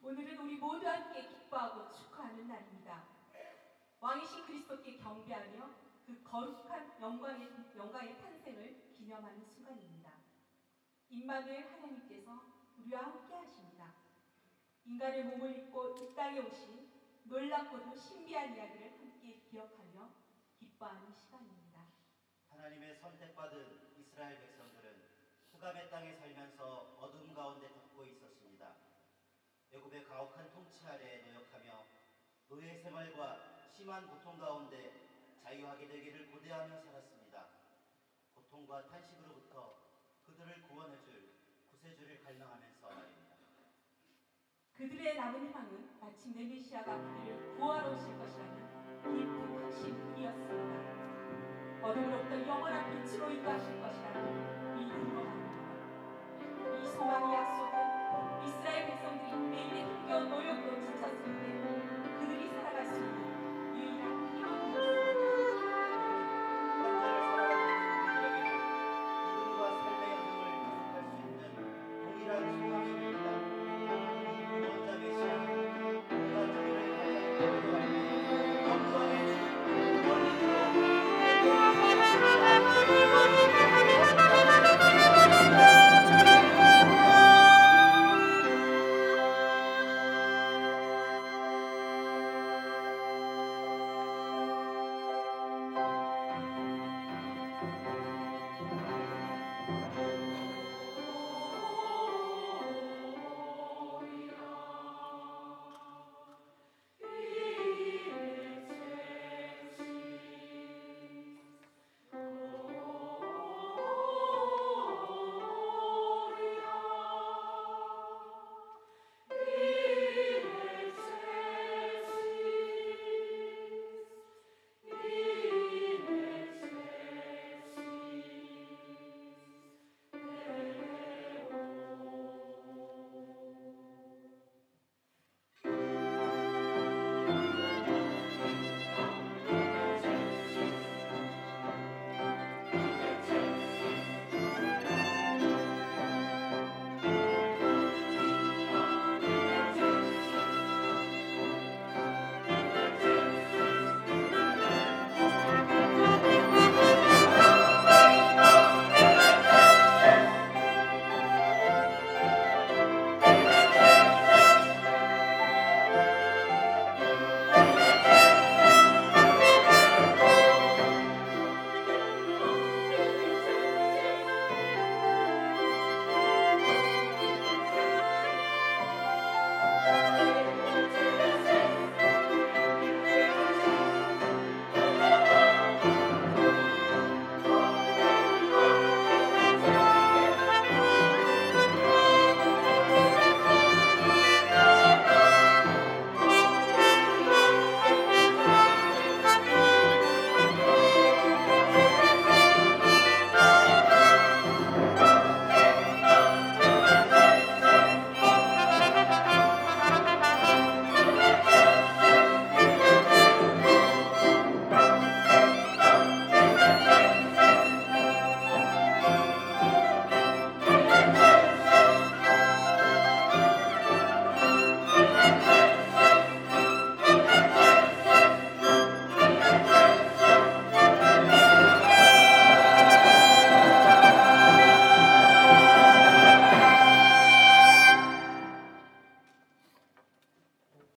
오늘은 우리 모두 함께 기뻐하고 축하하는 날입니다. 왕이신 그리스도께 경배하며 그 거룩한 영광의 탄생을 기념하는 순간입니다. 임마누엘 하나님께서 우리와 함께 하십니다. 인간의 몸을 입고 이 땅에 오신 놀랍고도 신비한 이야기를 함께 기억하며 기뻐하는 시간입니다. 하나님의 선택받은 이스라엘 백성들은 흑암의 땅에 살면서 어둠 가운데 덮고 있었습니다. 애굽의 가혹한 통치 아래에 노역하며 노예 생활과 심한 고통 가운데 자유하게 되기를 고대하며 살았습니다. 고통과 탄식으로부터 그들을 구원해줄 구세주를 갈망하면서 말입니다. 그들의 남은 희망은 마침내 메시아가 그들을 구하러 오실 것이라는 깊은 확신이었습니다. 어둠으로부터 영원한 빛으로 인도하실 것이라는 믿음